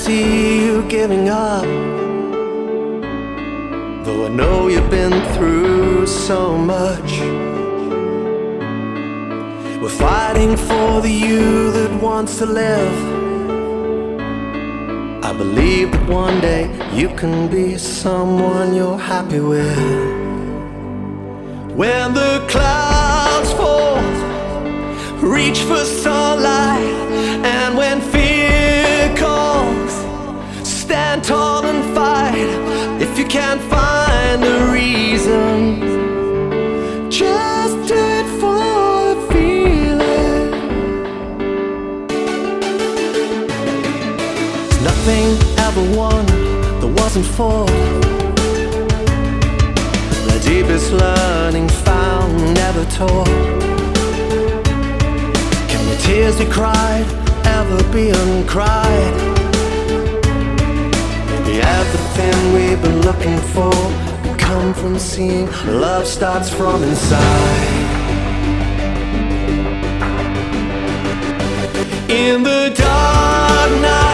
see you giving up, though I know you've been through so much. We're fighting for the you that wants to live. I believe that one day you can be someone you're happy with. When the clouds fall, reach for sunlight. And when fear calls, stand tall and fight. If you can't find a reason, just do it for the feeling. Nothing ever won that wasn't fought. The deepest learning found, never taught. Can the tears we cried ever be uncried? Maybe everything we've been looking for can come from seeing love starts from inside. In the dark night,